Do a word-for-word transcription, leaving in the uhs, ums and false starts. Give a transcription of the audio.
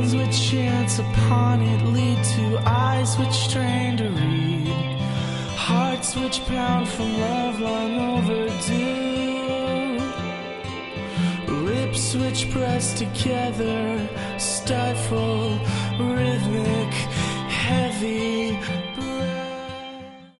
Tongues which chance upon it lead to eyes which strain to read, hearts which pound from love long overdue, lips which press together, stifle, rhythmic, heavy,